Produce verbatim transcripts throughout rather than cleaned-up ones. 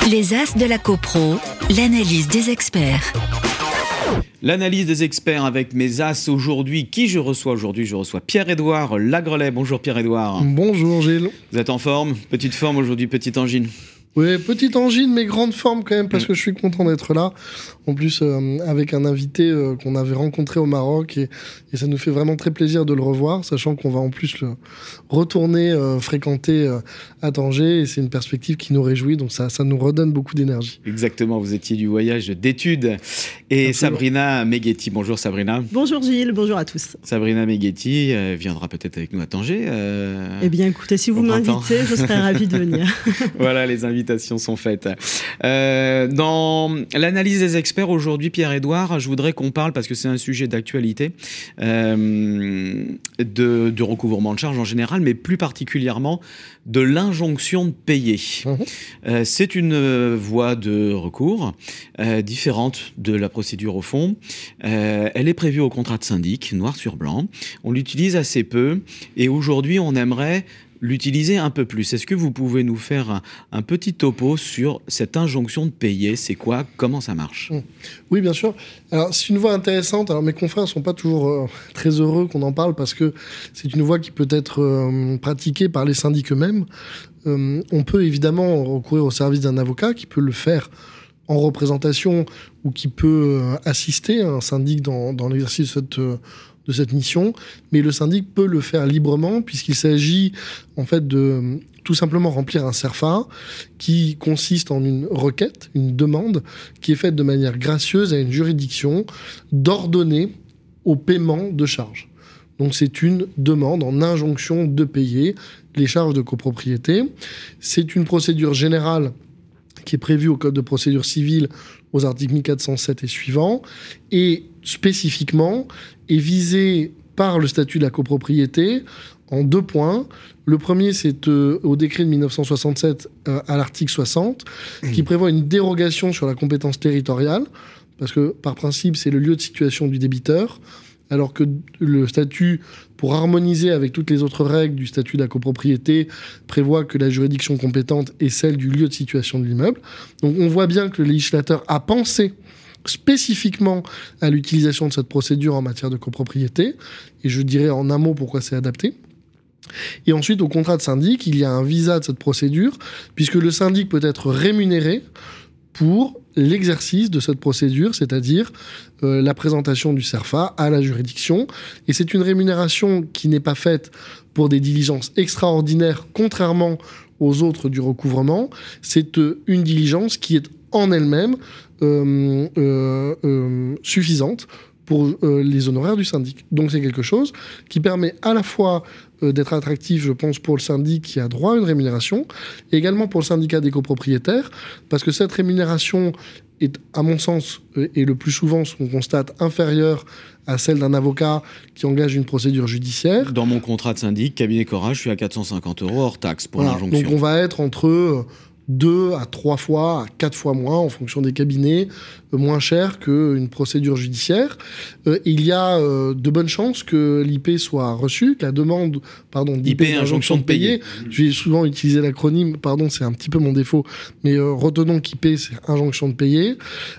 Les As de la CoPro, l'analyse des experts. L'analyse des experts avec mes As aujourd'hui. Qui je reçois aujourd'hui? Je reçois Pierre-Édouard Lagrelet. Bonjour Pierre-Édouard. Bonjour Gilles. Vous êtes en forme? Petite forme aujourd'hui, petite angine? Oui, petite angine, mais grande forme quand même, parce que je suis content d'être là. En plus, euh, avec un invité euh, qu'on avait rencontré au Maroc, et, et ça nous fait vraiment très plaisir de le revoir, sachant qu'on va en plus le retourner euh, fréquenter euh, à Tanger, et c'est une perspective qui nous réjouit, donc ça, ça nous redonne beaucoup d'énergie. Exactement, vous étiez du voyage d'études. Et Absolument. Sabrina Meghetti. Bonjour Sabrina. Bonjour Gilles, bonjour à tous. Sabrina Meghetti euh, viendra peut-être avec nous à Tanger. Euh, eh bien écoutez, si vous m'invitez, je serai ravie de venir. Voilà, les invitations sont faites. Euh, dans l'analyse des experts aujourd'hui, Pierre-Édouard, je voudrais qu'on parle, parce que c'est un sujet d'actualité, euh, de, de recouvrement de charges en général, mais plus particulièrement de l'injonction de payer. Mmh. Euh, c'est une euh, voie de recours euh, différente de la procédure au fond. Euh, elle est prévue au contrat de syndic, noir sur blanc. On l'utilise assez peu et aujourd'hui, on aimerait l'utiliser un peu plus. Est-ce que vous pouvez nous faire un, un petit topo sur cette injonction de payer? C'est quoi? Comment ça marche? Oui, bien sûr. Alors, c'est une voie intéressante. Alors, mes confrères ne sont pas toujours euh, très heureux qu'on en parle parce que c'est une voie qui peut être euh, pratiquée par les syndics eux-mêmes. Euh, on peut évidemment recourir au service d'un avocat qui peut le faire en représentation ou qui peut euh, assister un syndic dans, dans l'exercice de cette... Euh, de cette mission, mais le syndic peut le faire librement puisqu'il s'agit en fait de tout simplement remplir un CERFA qui consiste en une requête, une demande qui est faite de manière gracieuse à une juridiction d'ordonner au paiement de charges. Donc c'est une demande en injonction de payer les charges de copropriété. C'est une procédure générale qui est prévue au Code de procédure civile aux articles mille quatre cent sept et suivants, et spécifiquement est visée par le statut de la copropriété en deux points. Le premier, c'est euh, au décret de mille neuf cent soixante-sept euh, à l'article soixante, mmh. qui prévoit une dérogation sur la compétence territoriale, parce que par principe, c'est le lieu de situation du débiteur, alors que le statut, pour harmoniser avec toutes les autres règles du statut de la copropriété, prévoit que la juridiction compétente est celle du lieu de situation de l'immeuble. Donc on voit bien que le législateur a pensé spécifiquement à l'utilisation de cette procédure en matière de copropriété, et je dirais en un mot pourquoi c'est adapté. Et ensuite, au contrat de syndic, il y a un visa de cette procédure, puisque le syndic peut être rémunéré pour l'exercice de cette procédure, c'est-à-dire euh, la présentation du CERFA à la juridiction. Et c'est une rémunération qui n'est pas faite pour des diligences extraordinaires, contrairement aux autres du recouvrement. C'est euh, une diligence qui est en elle-même euh, euh, euh, suffisante pour euh, les honoraires du syndic. Donc c'est quelque chose qui permet à la fois euh, d'être attractif, je pense, pour le syndic qui a droit à une rémunération, et également pour le syndicat des copropriétaires, parce que cette rémunération est, à mon sens, euh, et le plus souvent, ce qu'on constate, inférieure à celle d'un avocat qui engage une procédure judiciaire. Dans mon contrat de syndic, cabinet Cora, je suis à quatre cent cinquante euros hors taxe pour voilà, l'injonction. Donc on va être entre... Euh, deux à trois fois, à quatre fois moins, en fonction des cabinets, euh, moins cher qu'une procédure judiciaire. Euh, il y a euh, de bonnes chances que l'I P soit reçue, que la demande pardon, d'I P, injonction de payer. payer. J'ai souvent utilisé l'acronyme, pardon, c'est un petit peu mon défaut, mais euh, retenons qu'I P, c'est injonction de payer.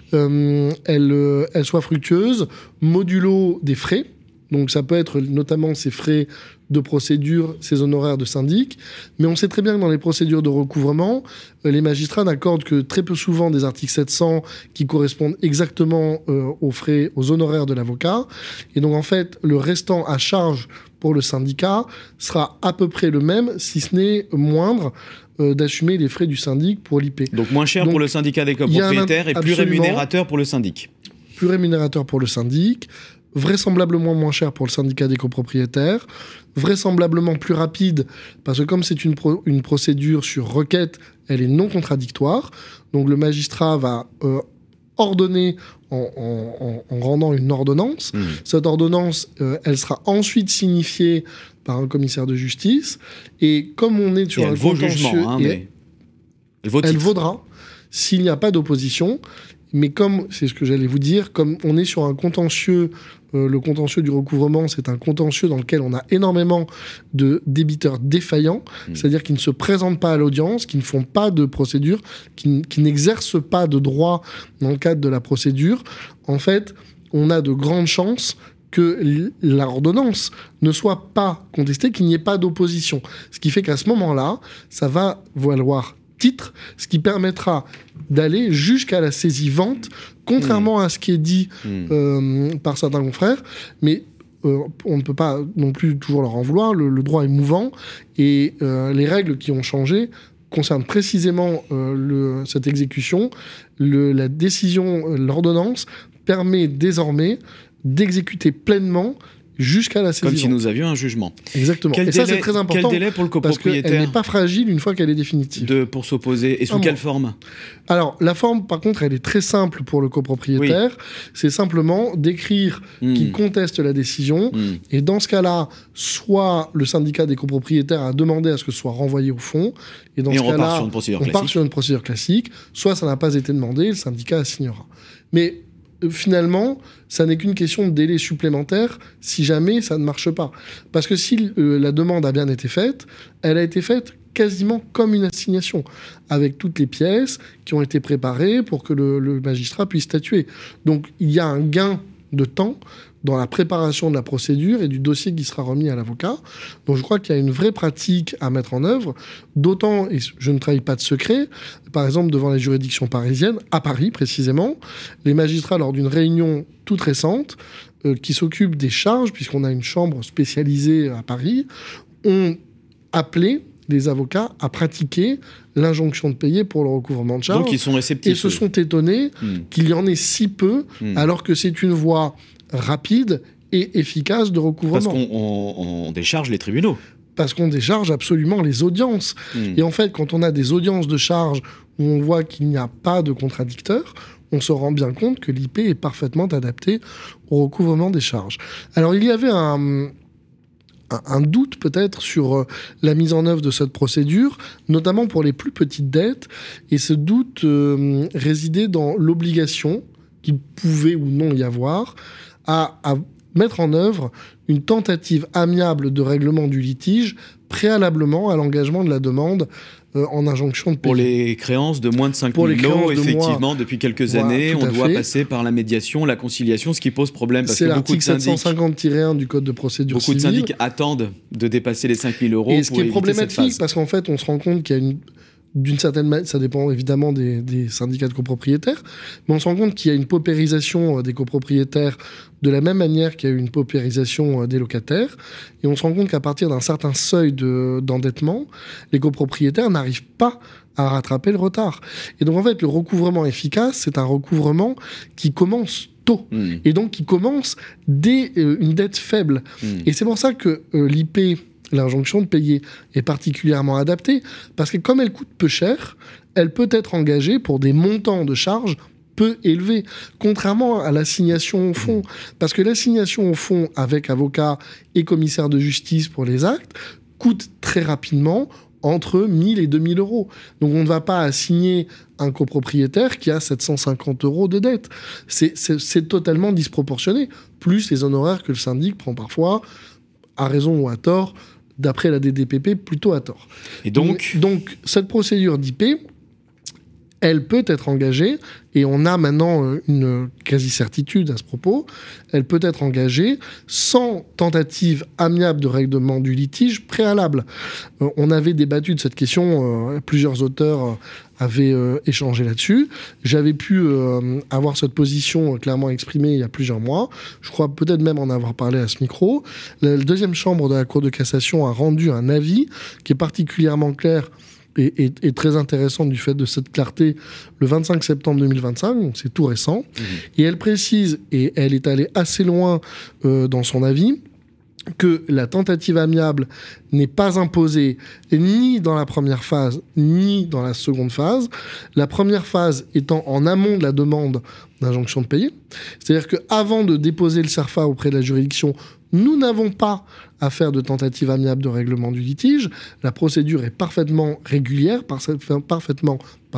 Euh, elle, euh, elle soit fructueuse, modulo des frais. Donc ça peut être notamment ces frais de procédure, ces honoraires de syndic. Mais on sait très bien que dans les procédures de recouvrement, les magistrats n'accordent que très peu souvent des articles sept cents qui correspondent exactement euh, aux frais, aux honoraires de l'avocat. Et donc en fait, le restant à charge pour le syndicat sera à peu près le même, si ce n'est moindre, euh, d'assumer les frais du syndic pour l'I P. Donc moins cher donc, pour le syndicat des copropriétaires un... et plus rémunérateur pour le syndic. Plus rémunérateur pour le syndic, vraisemblablement moins cher pour le syndicat des copropriétaires, vraisemblablement plus rapide, parce que comme c'est une, pro- une procédure sur requête, elle est non contradictoire, donc le magistrat va euh, ordonner en, en, en rendant une ordonnance. Mmh. Cette ordonnance, euh, elle sera ensuite signifiée par un commissaire de justice, et comme on est sur et un elle vaut contentieux... jugement, hein, mais... elle, vaut elle vaudra s'il n'y a pas d'opposition. Mais comme, c'est ce que j'allais vous dire, comme on est sur un contentieux, euh, le contentieux du recouvrement, c'est un contentieux dans lequel on a énormément de débiteurs défaillants, mmh. c'est-à-dire qui ne se présentent pas à l'audience, qui ne font pas de procédure, qui, qui n'exercent pas de droit dans le cadre de la procédure. En fait, on a de grandes chances que l'ordonnance ne soit pas contestée, qu'il n'y ait pas d'opposition. Ce qui fait qu'à ce moment-là, ça va valoir titre, ce qui permettra d'aller jusqu'à la saisie-vente, contrairement mmh. à ce qui est dit mmh. euh, par certains confrères. Mais euh, on ne peut pas non plus toujours leur en vouloir, le, le droit est mouvant, et euh, les règles qui ont changé concernent précisément euh, le, cette exécution. Le, la décision, l'ordonnance, permet désormais d'exécuter pleinement jusqu'à la saisie. Comme si nous avions un jugement. Exactement. Quel et délai, ça, c'est très important. Quel délai pour le copropriétaire ? Parce qu'elle n'est pas fragile une fois qu'elle est définitive. De, pour s'opposer. Et sous un quelle mois. Forme ? Alors, la forme, par contre, elle est très simple pour le copropriétaire. Oui. C'est simplement d'écrire mmh. qu'il conteste la décision. Mmh. Et dans ce cas-là, soit le syndicat des copropriétaires a demandé à ce que ce soit renvoyé au fond. Et dans et ce on cas-là, repart sur une procédure on classique. part sur une procédure classique. Soit ça n'a pas été demandé, le syndicat assignera. Mais finalement, ça n'est qu'une question de délai supplémentaire si jamais ça ne marche pas. Parce que si euh, la demande a bien été faite, elle a été faite quasiment comme une assignation, avec toutes les pièces qui ont été préparées pour que le, le magistrat puisse statuer. Donc il y a un gain de temps dans la préparation de la procédure et du dossier qui sera remis à l'avocat. Donc je crois qu'il y a une vraie pratique à mettre en œuvre, d'autant, et je ne trahis pas de secret, par exemple devant les juridictions parisiennes, à Paris précisément, les magistrats lors d'une réunion toute récente, euh, qui s'occupe des charges, puisqu'on a une chambre spécialisée à Paris, ont appelé les avocats à pratiquer l'injonction de payer pour le recouvrement de charges. Donc ils sont réceptifs. Et se sont étonnés mmh. qu'il y en ait si peu, mmh. alors que c'est une voie rapide et efficace de recouvrement. Parce qu'on on, on décharge les tribunaux. Parce qu'on décharge absolument les audiences. Mmh. Et en fait, quand on a des audiences de charge où on voit qu'il n'y a pas de contradicteur, on se rend bien compte que l'I P est parfaitement adapté au recouvrement des charges. Alors, il y avait un... un doute peut-être sur la mise en œuvre de cette procédure, notamment pour les plus petites dettes, et ce doute euh, résidait dans l'obligation qu'il pouvait ou non y avoir à, à mettre en œuvre une tentative amiable de règlement du litige préalablement à l'engagement de la demande euh, en injonction de payer. Pour les créances de moins de cinq mille euros, effectivement, moins... depuis quelques voilà, années, on doit fait. passer par la médiation, la conciliation, ce qui pose problème. Parce C'est que beaucoup de l'article syndics, sept cent cinquante tiret un du Code de procédure beaucoup civile. de syndics attendent de dépasser les cinq mille euros. Et ce pour qui est éviter problématique, parce qu'en fait, on se rend compte qu'il y a une... D'une certaine manière, ça dépend évidemment des, des syndicats de copropriétaires, mais on se rend compte qu'il y a une paupérisation des copropriétaires de la même manière qu'il y a eu une paupérisation des locataires, et on se rend compte qu'à partir d'un certain seuil de, d'endettement, les copropriétaires n'arrivent pas à rattraper le retard. Et donc en fait, le recouvrement efficace, c'est un recouvrement qui commence tôt, mmh. et donc qui commence dès euh, une dette faible. Mmh. Et c'est pour ça que euh, l'I P... l'injonction de payer est particulièrement adaptée, parce que comme elle coûte peu cher, elle peut être engagée pour des montants de charges peu élevés, contrairement à l'assignation au fond. Parce que l'assignation au fond avec avocat et commissaire de justice pour les actes coûte très rapidement entre mille et deux mille euros. Donc on ne va pas assigner un copropriétaire qui a sept cent cinquante euros de dette. C'est, c'est, c'est totalement disproportionné, plus les honoraires que le syndic prend parfois, à raison ou à tort, d'après la D D P P, plutôt à tort. Et donc, donc, donc cette procédure d'I P, elle peut être engagée, et on a maintenant une quasi-certitude à ce propos, elle peut être engagée sans tentative amiable de règlement du litige préalable. Euh, on avait débattu de cette question, euh, plusieurs auteurs euh, avaient euh, échangé là-dessus. J'avais pu euh, avoir cette position euh, clairement exprimée il y a plusieurs mois. Je crois peut-être même en avoir parlé à ce micro. La, la deuxième chambre de la Cour de cassation a rendu un avis qui est particulièrement clair et, et, et très intéressant du fait de cette clarté le vingt-cinq septembre deux mille vingt-cinq, donc c'est tout récent. Mmh. Et elle précise, et elle est allée assez loin euh, dans son avis, que la tentative amiable n'est pas imposée ni dans la première phase, ni dans la seconde phase. La première phase étant en amont de la demande d'injonction de payer. C'est-à-dire qu'avant de déposer le CERFA auprès de la juridiction, nous n'avons pas à faire de tentative amiable de règlement du litige. La procédure est parfaitement régulière, parfaitement pardon,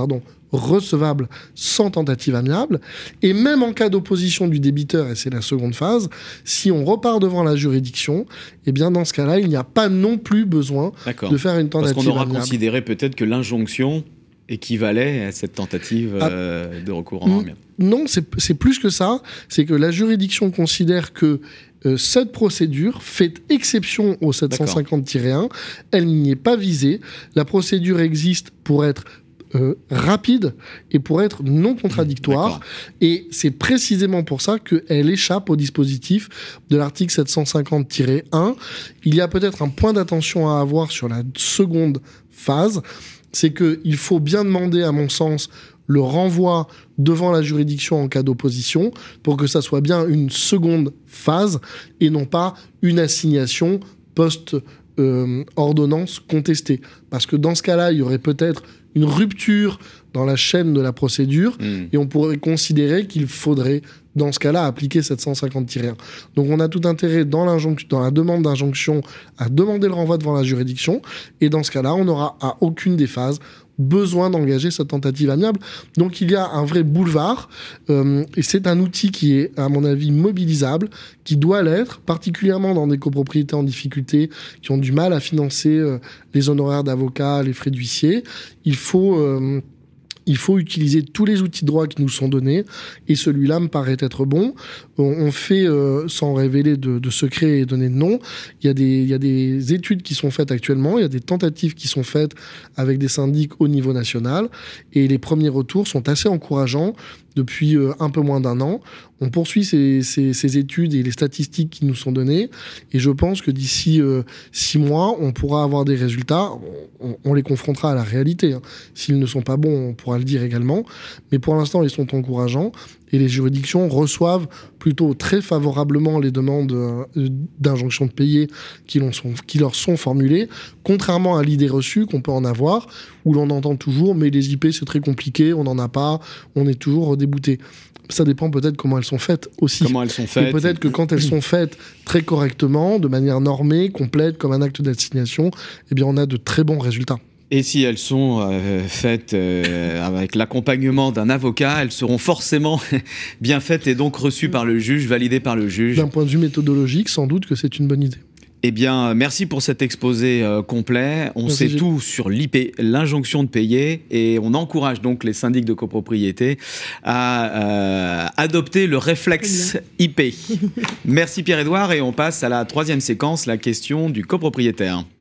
recevable sans tentative amiable. Et même en cas d'opposition du débiteur, et c'est la seconde phase, si on repart devant la juridiction, eh bien dans ce cas-là, il n'y a pas non plus besoin D'accord. de faire une tentative amiable. Parce qu'on aura amiable. considéré peut-être que l'injonction équivalait à cette tentative euh, ah, de recours en amiable. Non, c'est, c'est plus que ça. C'est que la juridiction considère que euh, cette procédure fait exception au sept cent cinquante tiret un. Elle n'y est pas visée. La procédure existe pour être Euh, rapide et pour être non contradictoire. D'accord. Et c'est précisément pour ça qu'elle échappe au dispositif de l'article sept cent cinquante tiret un. Il y a peut-être un point d'attention à avoir sur la seconde phase, c'est qu'il faut bien demander, à mon sens, le renvoi devant la juridiction en cas d'opposition pour que ça soit bien une seconde phase et non pas une assignation post euh, ordonnance contestée. Parce que dans ce cas-là, il y aurait peut-être une rupture dans la chaîne de la procédure mmh. et on pourrait considérer qu'il faudrait, dans ce cas-là, appliquer sept cent cinquante tiret un. Donc on a tout intérêt dans, dans la demande d'injonction à demander le renvoi devant la juridiction et dans ce cas-là, on n'aura à aucune des phases besoin d'engager cette tentative amiable. Donc il y a un vrai boulevard euh, et c'est un outil qui est, à mon avis, mobilisable, qui doit l'être, particulièrement dans des copropriétés en difficulté qui ont du mal à financer euh, les honoraires d'avocat, les frais d'huissier. Il faut... Euh, Il faut utiliser tous les outils de droit qui nous sont donnés et celui-là me paraît être bon. On fait, euh, sans révéler de, de secret et donner de nom, il y a des, il y a des études qui sont faites actuellement, il y a des tentatives qui sont faites avec des syndics au niveau national et les premiers retours sont assez encourageants depuis euh, un peu moins d'un an. On poursuit ces, ces, ces études et les statistiques qui nous sont données et je pense que d'ici euh, six mois, on pourra avoir des résultats. On, on les confrontera à la réalité. Hein. S'ils ne sont pas bons, on pourra le dire également. Mais pour l'instant, ils sont encourageants et les juridictions reçoivent plutôt très favorablement les demandes euh, d'injonction de payer qui, l'on sont, qui leur sont formulées, contrairement à l'idée reçue qu'on peut en avoir, où l'on entend toujours « mais les I P, c'est très compliqué, on n'en a pas, on est toujours débouté ». Ça dépend peut-être comment elles sont faites aussi. Comment elles sont faites. Et peut-être que quand elles sont faites très correctement, de manière normée, complète, comme un acte d'assignation, eh bien on a de très bons résultats. Et si elles sont euh, faites euh, avec l'accompagnement d'un avocat, elles seront forcément bien faites et donc reçues par le juge, validées par le juge. D'un point de vue méthodologique, sans doute que c'est une bonne idée. Eh bien, merci pour cet exposé euh, complet. On merci, sait Gilles. Tout sur l'I P, l'injonction de payer, et on encourage donc les syndics de copropriété à euh, adopter le réflexe I P. Merci Pierre-Édouard, et on passe à la troisième séquence, la question du copropriétaire.